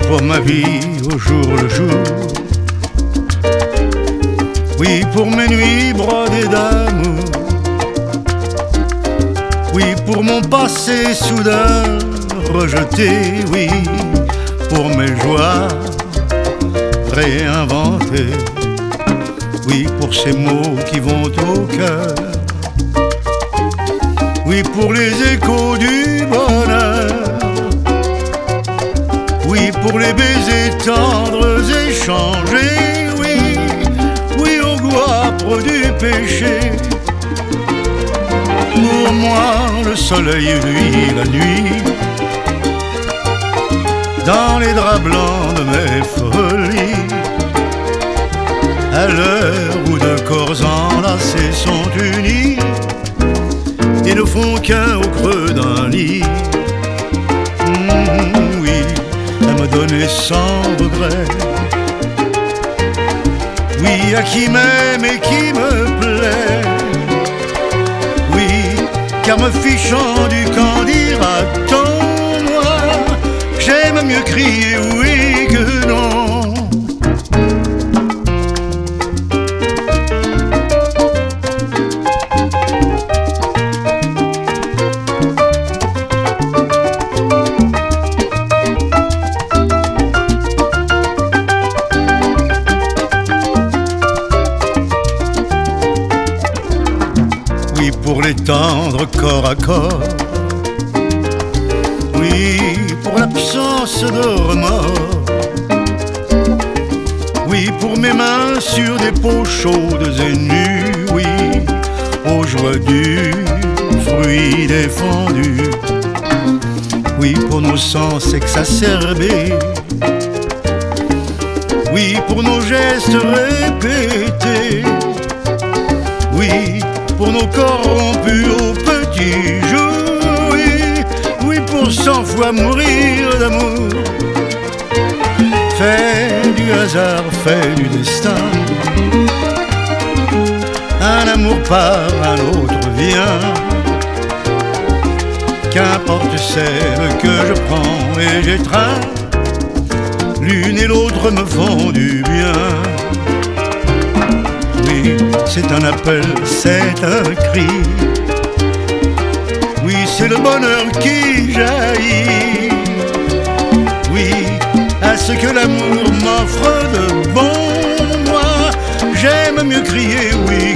pour ma vie au jour le jour. Oui, pour mes nuits brodées d'amour. Oui, pour mon passé soudain rejeté. Oui, pour mes joies réinventées. Oui, pour ces mots qui vont au cœur. Oui, pour les échos du bonheur. Oui, pour les baisers tendres échangés. Oui, oui, au goût âpre du péché. Pour moi, le soleil, lui, la nuit. Dans les draps blancs de mes folies. À l'heure où deux corps enlacés sont unis et ne font qu'un au creux d'un lit. Oui, à me donner sans regret. Oui, à qui m'aime et qui me plaît. Oui, car me fichant du qu'en dira-t-on, moi, j'aime mieux crier oui que non. Oui, pour les tendre corps à corps. Oui, pour l'absence de remords. Oui, pour mes mains sur des peaux chaudes et nues. Oui, aux joies du fruit défendu. Oui, pour nos sens exacerbés. Oui, pour nos gestes répétés. Oui, pour nos corps rompus au petit jour. Oui, oui, pour 100 fois mourir d'amour. Fait du hasard, fait du destin. Un amour part, un autre vient. Qu'importe celle que je prends et j'étreins, l'une et l'autre me font du bien. Oui, c'est un appel, c'est un cri. Oui, c'est le bonheur qui jaillit. Oui, à ce que l'amour m'offre de bon, moi, j'aime mieux crier oui